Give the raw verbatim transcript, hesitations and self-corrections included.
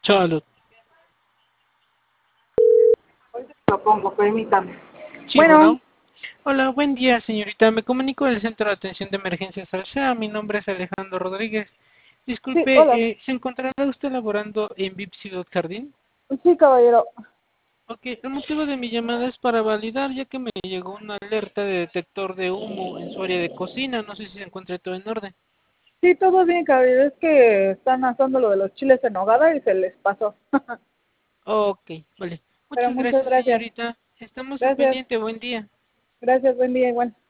Salud. Lo pongo, permítame. Sí, Bueno, bueno. Hola, buen día, señorita. Me comunico del Centro de Atención de Emergencias Alsea. Mi nombre es Alejandro Rodríguez. sí, hola. Disculpe, eh, ¿se encontrará usted laborando en V I P Ciudad Jardín? Sí, caballero. Ok, el motivo de mi llamada es para validar, ya que me llegó una alerta de detector de humo en su área de cocina. No sé si se encuentra todo en orden. Sí, todo bien, caballero. Es que están asando lo de los chiles en nogada y se les pasó. Ok, vale. Pero Muchas muchas gracias, gracias. señorita. Estamos al Gracias. pendiente. Buen día. Gracias, buen día igual.